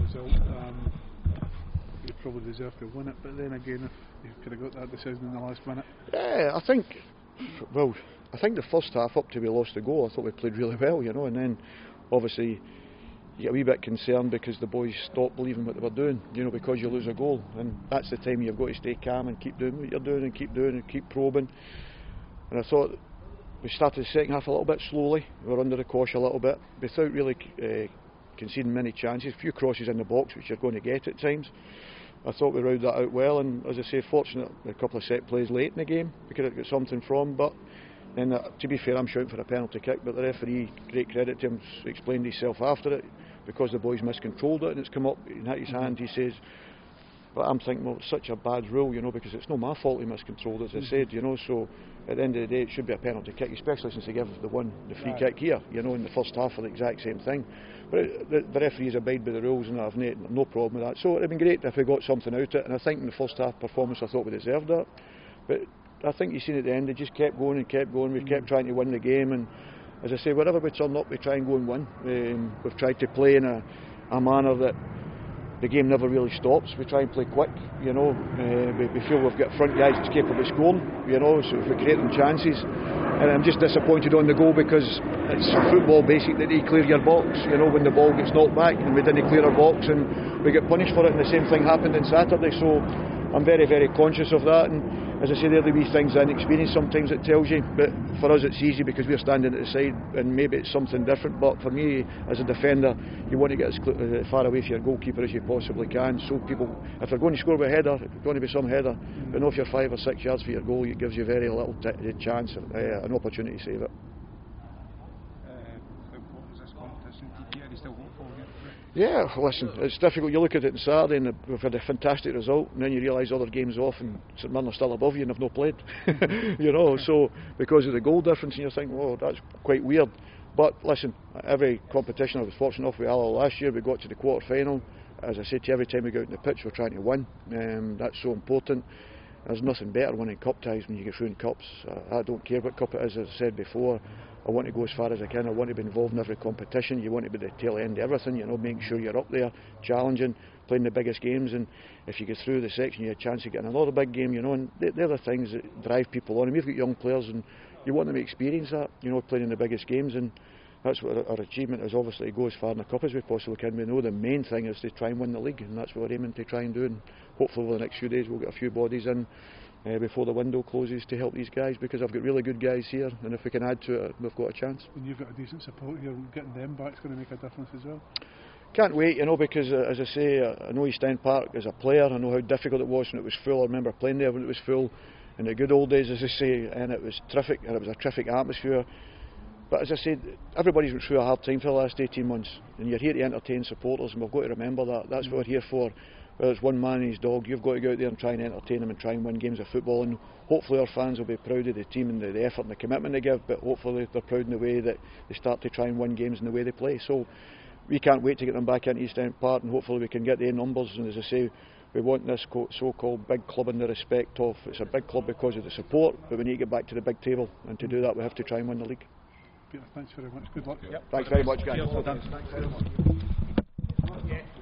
result. You probably deserve to win it, but then again, if you could have got that decision in the last minute. Yeah, I think the first half, up till we lost the goal, I thought we played really well, you know, and then obviously you get a wee bit concerned because the boys stopped believing what they were doing, you know, because you lose a goal, and that's the time you've got to stay calm and keep doing what you're doing and keep probing. And I thought we started the second half a little bit slowly. We were under the cosh a little bit without really conceding many chances. A few crosses in the box which you're going to get at times. I thought we rode that out well, and as I say, fortunate a couple of set plays late in the game we could have got something from, but then to be fair, I'm shouting for a penalty kick, but the referee, great credit to him, explained himself after it, because the boys miscontrolled it and it's come up in his hand. He says, but I'm thinking, well, it's such a bad rule, you know, because it's not my fault he miscontrolled, as I said, you know, so at the end of the day it should be a penalty kick, especially since they give the free kick here, you know, in the first half for the exact same thing. But the referees abide by the rules, and I've no problem with that. So it would have been great if we got something out of it, and I think in the first half performance I thought we deserved that. But I think you seen at the end, they just kept going and kept going. We kept trying to win the game, and as I say, wherever we turn up, we try and go and win. We've tried to play in a manner that the game never really stops. We try and play quick, you know. We feel we've got front guys that's capable of scoring, you know, so if we create them chances. And I'm just disappointed on the goal because it's football basic that you clear your box, you know, when the ball gets knocked back, and we didn't clear our box and we get punished for it, and the same thing happened on Saturday. So I'm very, very conscious of that, and as I say, they're the wee things I inexperience sometimes it tells you, but for us it's easy because we're standing at the side and maybe it's something different, but for me as a defender you want to get as far away from your goalkeeper as you possibly can, so people, if they're going to score with a header, it's going to be some header, but if you're 5 or 6 yards for your goal, it gives you very little chance, an opportunity to save it. Yeah, listen, it's difficult. You look at it on Saturday and we've had a fantastic result, and then you realise other games off and St Mirren are still above you and have not played. You know, so because of the goal difference, and you're thinking, oh, that's quite weird. But listen, every competition I was fortunate enough with Alloa last year, we got to the quarter final. As I said to you, every time we go out on the pitch we're trying to win. That's so important. There's nothing better winning cup ties when you get through in cups. I don't care what cup it is, as I said before. I want to go as far as I can. I want to be involved in every competition. You want to be the tail end of everything, you know, making sure you're up there, challenging, playing the biggest games, and if you get through the section you have a chance of getting another big game, you know, and they're the things that drive people on. And we've got young players and you want them to experience that, you know, playing in the biggest games, and that's what our achievement is, obviously, to go as far in the cup as we possibly can. We know the main thing is to try and win the league, and that's what we're aiming to try and do, and hopefully over the next few days we'll get a few bodies in before the window closes to help these guys, because I've got really good guys here, and if we can add to it we've got a chance. And you've got a decent support here, getting them back is going to make a difference as well. Can't wait, you know, because as I say, I know East End Park as a player, I know how difficult it was when it was full. I remember playing there when it was full in the good old days, as I say, and it was terrific, and it was a terrific atmosphere. But as I said, everybody's went through a hard time for the last 18 months, and you're here to entertain supporters, and we've got to remember that. That's what we're here for. Whether it's one man and his dog, you've got to go out there and try and entertain them and try and win games of football, and hopefully our fans will be proud of the team and the effort and the commitment they give, but hopefully they're proud in the way that they start to try and win games in the way they play. So we can't wait to get them back into East End Park, and hopefully we can get the numbers. And as I say, we want this so-called big club in the respect of, it's a big club because of the support, but we need to get back to the big table, and to do that we have to try and win the league. Peter, thanks very much, good luck. Thanks very much, guys. Well done. Thanks very much.